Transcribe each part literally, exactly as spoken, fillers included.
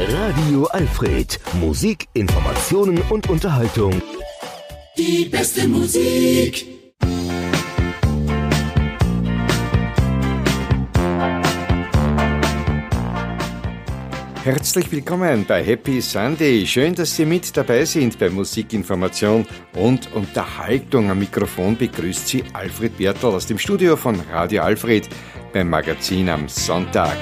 Radio Alfred. Musik, Informationen und Unterhaltung. Die beste Musik. Herzlich willkommen bei Happy Sunday. Schön, dass Sie mit dabei sind bei Musikinformation und Unterhaltung. Am Mikrofon begrüßt Sie Alfred Bertl aus dem Studio von Radio Alfred beim Magazin am Sonntag.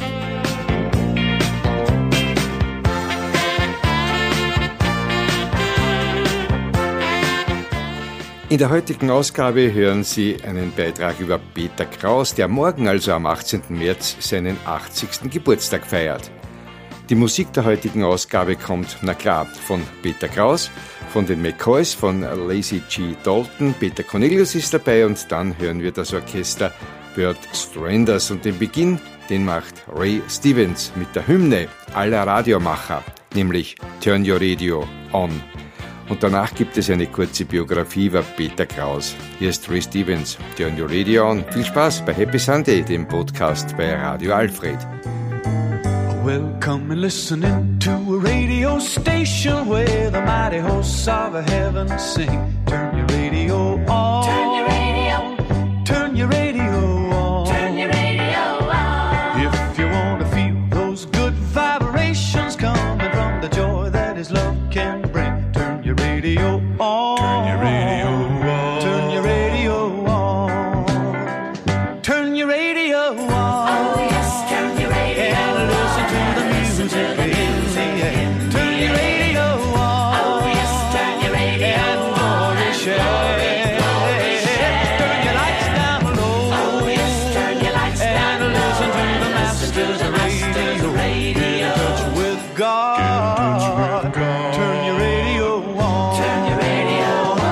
In der heutigen Ausgabe hören Sie einen Beitrag über Peter Kraus, der morgen, also am achtzehnten März, seinen achtzigsten Geburtstag feiert. Die Musik der heutigen Ausgabe kommt, na klar, von Peter Kraus, von den McCoys, von Lazy G. Dalton, Peter Cornelius ist dabei und dann hören wir das Orchester Burt Stranders und den Beginn, den macht Ray Stevens mit der Hymne aller Radiomacher, nämlich Turn Your Radio On. Und danach gibt es eine kurze Biografie über Peter Kraus. Hier ist Ray Stevens, Turn Your Radio On. Viel Spaß bei Happy Sunday, dem Podcast bei Radio Alfred. Welcome and listening to a radio station where the mighty hosts of heaven sing. Turn your radio on. Turn your radio. Turn your radio on. Turn your radio on. If you want to feel those good vibrations coming from the joy that His love can bring, turn your radio on. Turn your radio on. Turn your radio on. Turn your radio on. Oh yes, turn your radio And listen to the music in the air. Turn your radio on. Oh yes, turn your radio And glory share. Turn your lights down low. Oh yes, turn your lights down And listen to the Masters radio. Get in touch with God. Turn your radio on. Turn your radio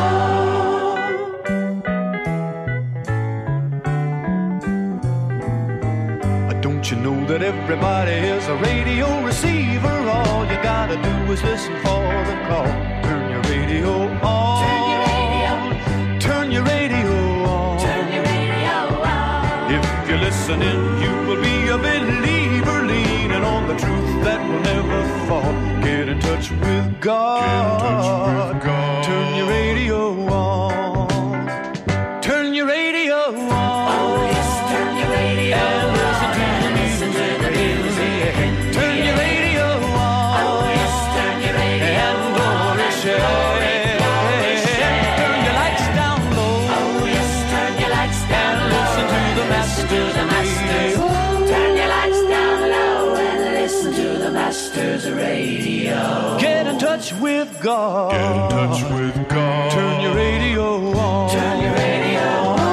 Don't you know that everybody is a radio receiver? All you gotta do is listen for the call. Turn your radio on. Turn your radio. Turn your radio on. Turn your radio on. If you're listening, you will be a believer, leaning on the truth that will never fall. Get in touch with God. Get in touch with God. Turn your radio on. Turn your radio on. Oh yes, turn your radio And listen to on. the music in the air. Turn your radio on. Oh yes, turn your radio And on. glory share. Turn your lights down low. Oh yes, turn your lights down And low. listen to the Masters the Masters. radio. Turn your lights down low and listen to the Masters radio. Get in touch with God. Get in touch with God. Turn your radio on. Turn your radio on.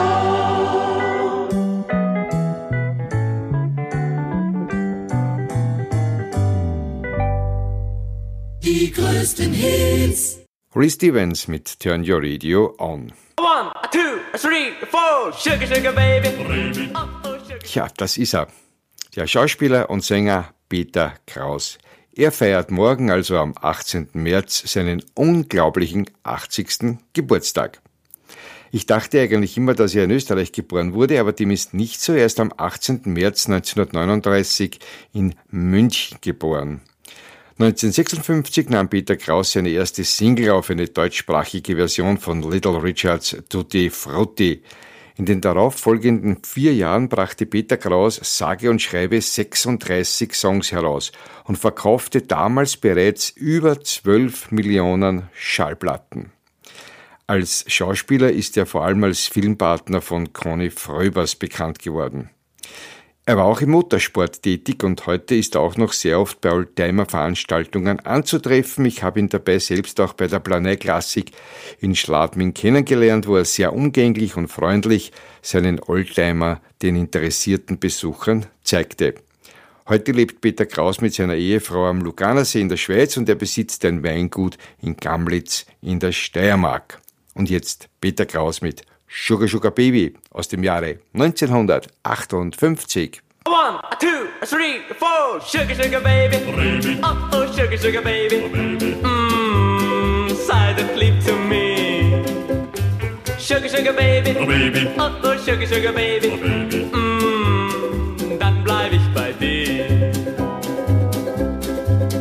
Die größten Hits. Ray Stevens mit Turn Your Radio On. One, two, three, four, sugar, sugar, baby. Oh, oh, sugar. Ja, das ist er. Der Schauspieler und Sänger Peter Kraus. Er feiert morgen, also am achtzehnten März, seinen unglaublichen achtzigsten Geburtstag. Ich dachte eigentlich immer, dass er in Österreich geboren wurde, aber dem ist nicht so. Er ist am achtzehnten März neunzehnhundertneununddreißig in München geboren. neunzehnhundertsechsundfünfzig nahm Peter Kraus seine erste Single auf, eine deutschsprachige Version von Little Richards Tutti Frutti. In den darauffolgenden vier Jahren brachte Peter Kraus sage und schreibe sechsunddreißig Songs heraus und verkaufte damals bereits über zwölf Millionen Schallplatten. Als Schauspieler ist er vor allem als Filmpartner von Conny Fröbers bekannt geworden. Er war auch im Motorsport tätig und heute ist er auch noch sehr oft bei Oldtimer-Veranstaltungen anzutreffen. Ich habe ihn dabei selbst auch bei der Planei Klassik in Schladming kennengelernt, wo er sehr umgänglich und freundlich seinen Oldtimer den interessierten Besuchern zeigte. Heute lebt Peter Kraus mit seiner Ehefrau am Luganersee in der Schweiz und er besitzt ein Weingut in Gamlitz in der Steiermark. Und jetzt Peter Kraus mit Sugar Sugar Baby aus dem Jahre neunzehnhundertachtundfünfzig. One, two, three, four, sugar, sugar, baby. Oh, oh, sugar, sugar, baby. Mmm, silent lieb to me. Sugar, sugar, baby. Oh, oh, sugar, sugar, baby. Mmm, dann bleib ich bei dir.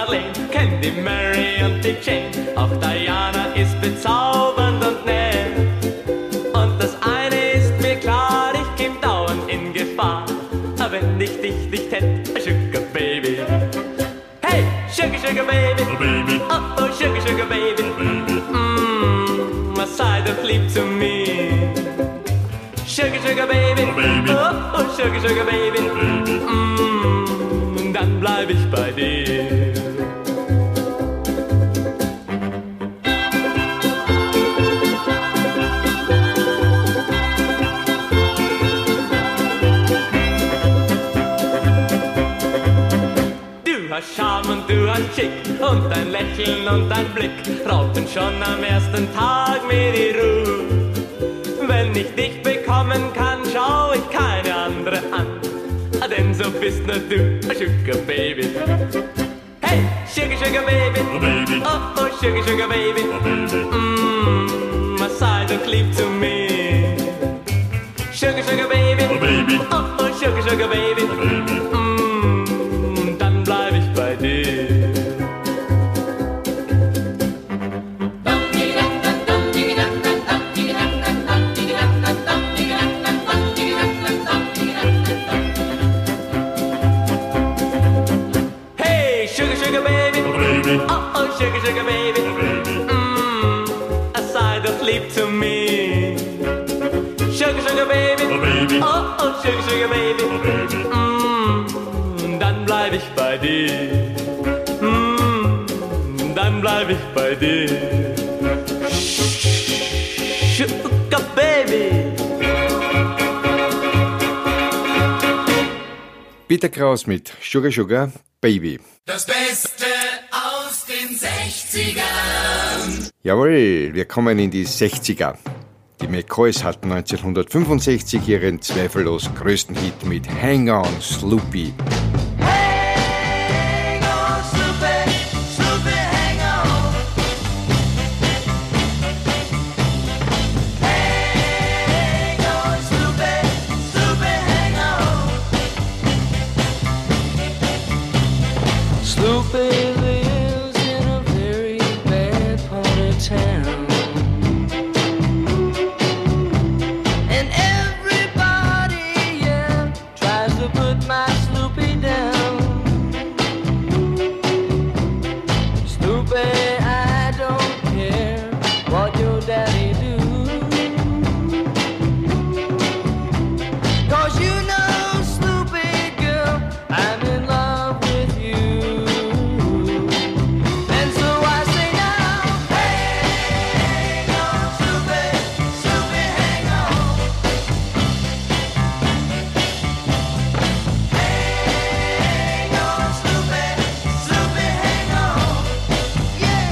Marlene, kenn die Mary und die Jane. Auch Diana ist bezaubernd und nett. Und das eine ist mir klar, ich käm dauernd in Gefahr, wenn ich dich nicht hätt, Sugar Baby. Hey, Sugar, Sugar Baby, Oh baby, oh, oh, Sugar, Sugar Baby. oh baby, Mmm, was sei doch lieb zu mir. Sugar, Sugar Baby, Oh baby. oh, oh, Sugar, Sugar Baby. oh baby. Mmm, dann bleib ich bei dir. Du hast Charme und du hast Schick und dein Lächeln und dein Blick raubten schon am ersten Tag mir die Ruhe. Wenn ich dich bekommen kann, schau ich keine andere an, denn so bist nur du, Sugar Baby. Hey, Sugar, Sugar Baby, Oh baby, oh, oh, Sugar, Sugar Baby. oh baby, Mmm, was sei doch lieb zu mir. Sugar, Sugar Baby, oh baby, oh, oh, Sugar, Sugar Baby. oh baby. Mm, dann bleib ich bei dir. Hey, Sugar, Sugar Baby, Oh baby, oh, oh, Sugar, Sugar Baby. oh baby, Mm, sei doch lieb zu mir. Sugar, Sugar Baby, oh baby, oh, oh, Sugar, Sugar Baby. oh baby. Mm, dann bleib ich bei dir. Mm, dann bleib ich bei dir. Sugar Baby. Peter Kraus mit Sugar Sugar Baby. Das Beste aus den sechzigern. Jawohl, wir kommen in die sechziger. Die McCoys hatten neunzehnhundertfünfundsechzig ihren zweifellos größten Hit mit Hang On Sloopy. Hang on, Sloopy, Sloopy, hang on. Hang on, Sloopy, Sloopy, hang on. Sloopy lives in a very bad part of town. And everybody, yeah, tries to put my Sloopy down. Sloopy, I don't care what your daddy do. 'Cause you know, Sloopy girl, I'm in love with you. And so I say now, Hang on, Sloopy, Sloopy, hang on. Hang on, Sloopy, Sloopy, hang on. Yeah.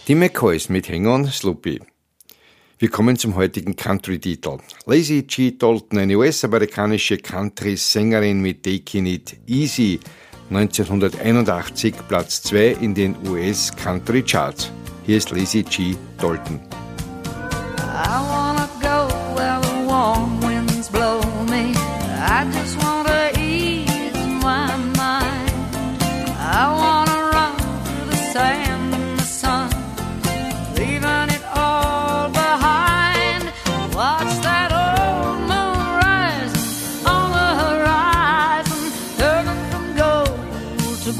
Die McCoys mit Hang On Sloopy. Wir kommen zum heutigen Country-Titel. Lazy G. Dalton, eine U S-amerikanische Country-Sängerin mit Takin' It Easy, neunzehnhunderteinundachtzig Platz zwei in den U S Country Charts. Hier ist Lazy G. Dalton. I wanna go where the warm winds blow me. I just wanna ease my mind. I wanna run through the sand and the sun, leaving it all behind. Watch that old moon rising on the horizon, turning from gold to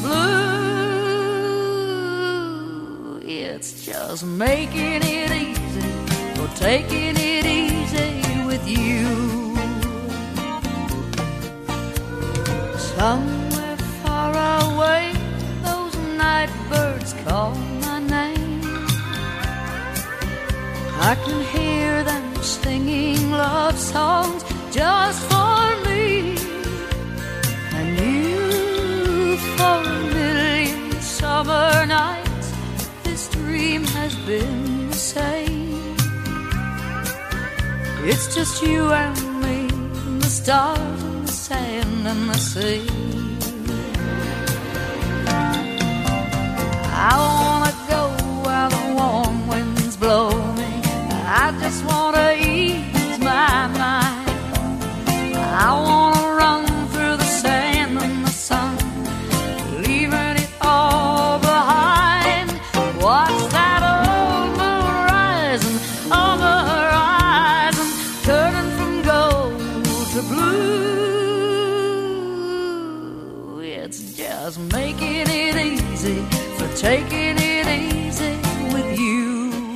blue. It's just making it easy, or taking it easy with you. Somewhere far away, those night birds call my name. I can hear them singing love songs just for me and you. For a million summer nights, this dream has been the same. It's just you and me, and the stars and the sand and the sea. I wanna go where the warm winds blow me. I just wanna ease my mind. I wanna run through the sand and the sun, leaving it all behind. Watch that old moon rising on the horizon, turning from gold to blue. It's just making it easy, for taking it easy with you.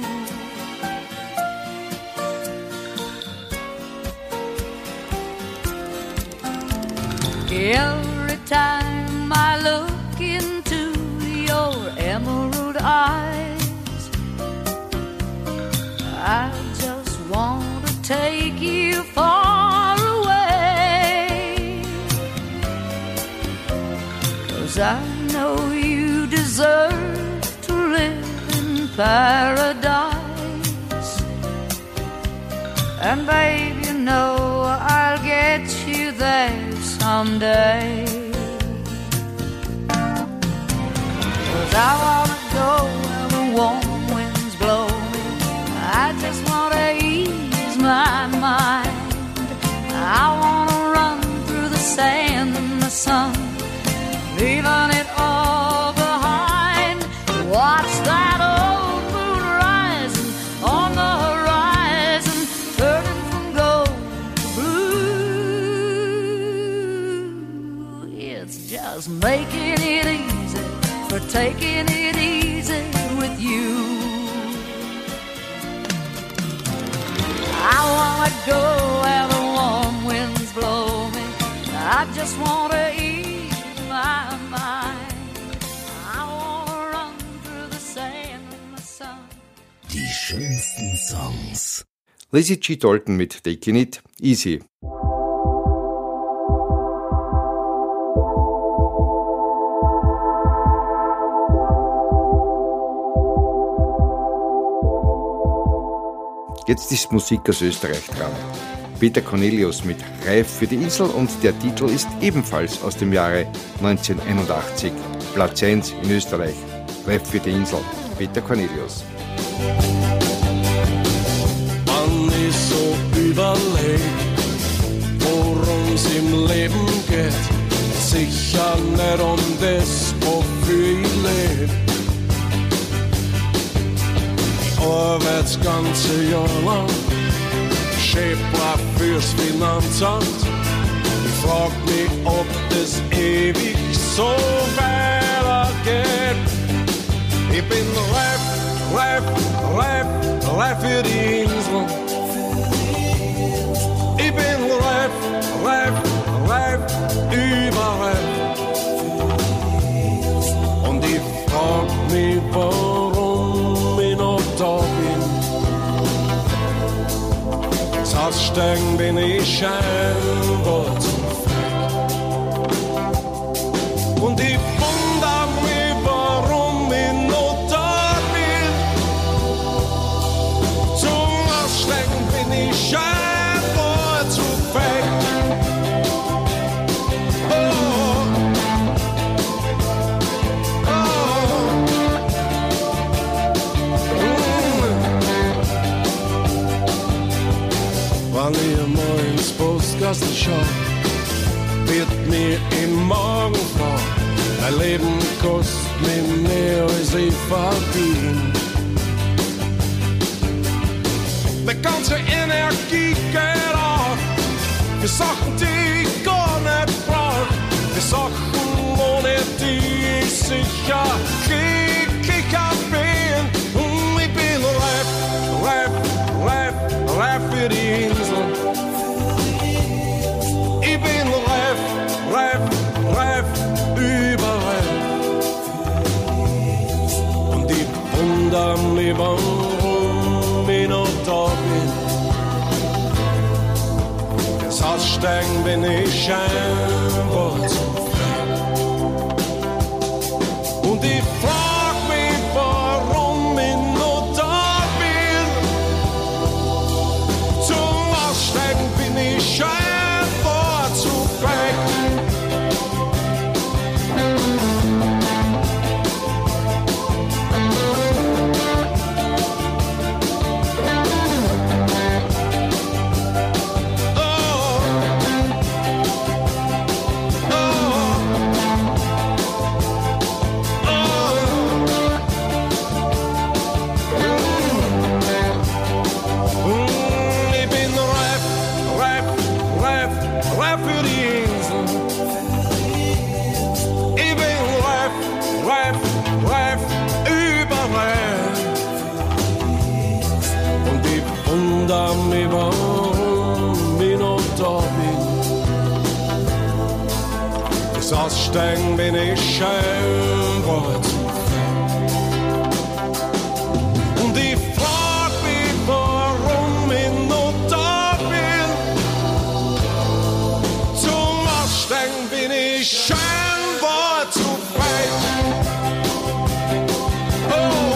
Every time I look into your emerald eyes, I just want to take you far away, 'cause I know you deserve to live in paradise. And babe, you know I'll get you there someday. 'Cause I wanna go where the warm winds blow me. I just wanna ease my mind. I wanna run through the sand and the sun, leaving it all behind. Watch that old moon rising on the horizon, turning from gold to blue. It's just making it easy, for taking it easy with you. I wanna go where the warm winds blow me. I just wanna ease my mind. I wanna run through the sand and the sun. Die schönsten Songs. Lazy G. Dalton mit Takin' It Easy. Jetzt ist Musik aus Österreich dran. Peter Cornelius mit Reif für die Insel und der Titel ist ebenfalls aus dem Jahre neunzehnhunderteinundachtzig. Platz eins in Österreich. Reif für die Insel. Peter Cornelius. Wann ich so überleg, worum's im Leben geht, sicher nicht um das, wofür ich leb. Arbeits ganze Jahr lang, Chefbrav fürs Finanzamt. Ich frag mich, ob das ewig so weitergeht. Ich bin reif, reif, reif, reif für die Insel. Ich bin reif, reif, reif, überreif. Und ich frag mich, warum ich noch da bin. Das Aussteigen bin ich scheinbar zu frech. Und ich wundere mich, warum ich noch da bin. ersten Schock wird mir im Morgen vor. Mein Leben kostet mir mehr als ich verdien. Die ganze Energie geht auf für Sachen, die ich gar nicht brauch. Für Sachen, ohne die ich sicher glücklicher bin. Und ich bin reif, reif, reif, reif für die Insel. Ich bin reif, reif, reif, überall. Und ich wundere mich, warum ich noch da bin. Das Aussteigen bin ich scheinbar zu frei. Und ich frag mich, warum ich noch da bin. Zum Aussteigen bin ich scheinbar zu frei. Mich, warum ich noch da bin. Das Aussteigen bin ich scheinbar zu frei. Und ich frag mich, warum ich noch da bin. Zum Aussteigen bin ich scheinbar zu frei. Oh.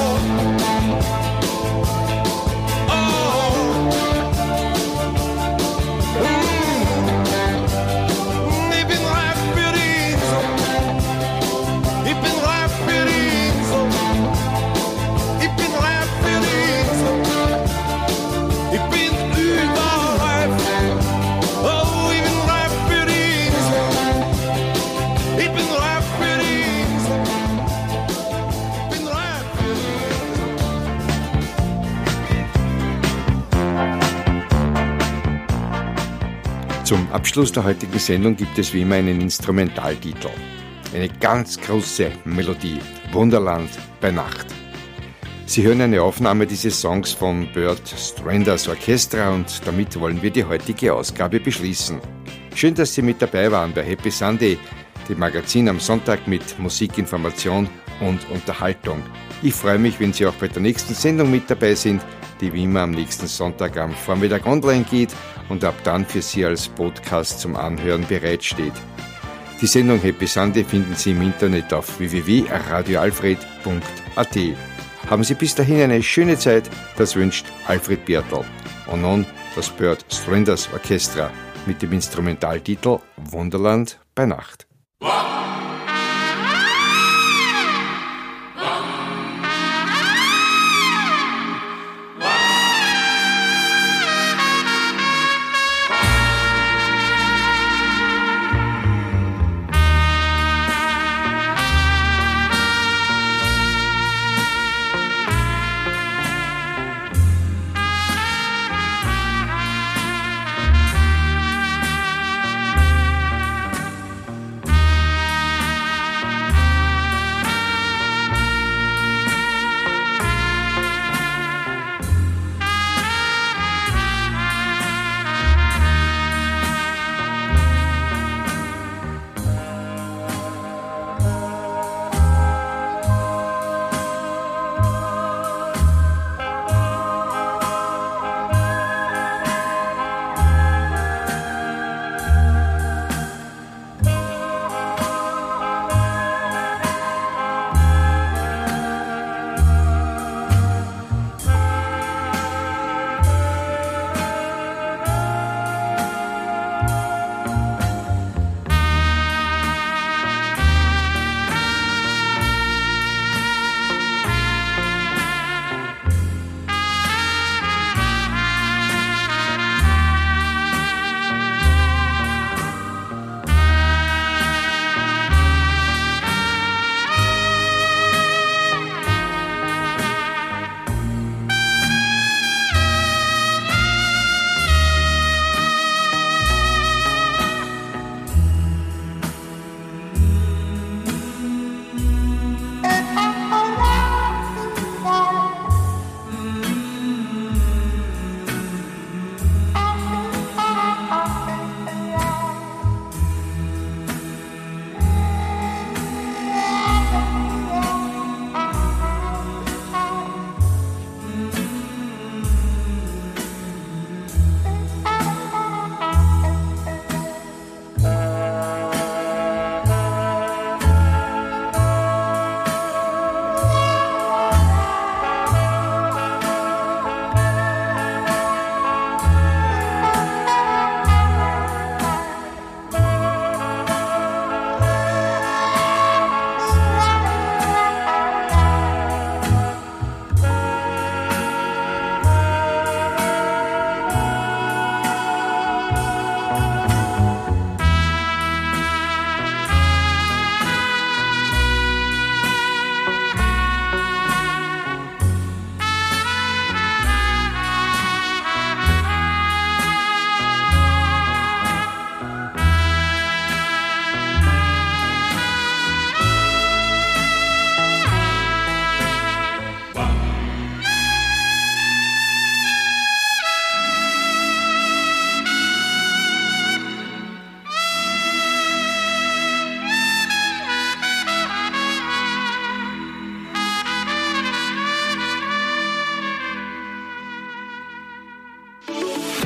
Zum Abschluss der heutigen Sendung gibt es wie immer einen Instrumentaltitel. Eine ganz große Melodie, Wunderland bei Nacht. Sie hören eine Aufnahme dieses Songs von Burt Stranders Orchestra und damit wollen wir die heutige Ausgabe beschließen. Schön, dass Sie mit dabei waren bei Happy Sunday, dem Magazin am Sonntag mit Musikinformation und Unterhaltung. Ich freue mich, wenn Sie auch bei der nächsten Sendung mit dabei sind, die wie immer am nächsten Sonntag am Vormittag online geht und ab dann für Sie als Podcast zum Anhören bereitsteht. Die Sendung Happy Sunday finden Sie im Internet auf w w w punkt radio alfred punkt a t. Haben Sie bis dahin eine schöne Zeit, das wünscht Alfred Bertl. Und nun das Burt Stranders Orchestra mit dem Instrumentaltitel Wunderland bei Nacht.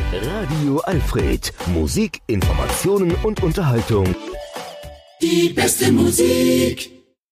Radio Alfred. Musik, Informationen und Unterhaltung. Die beste Musik.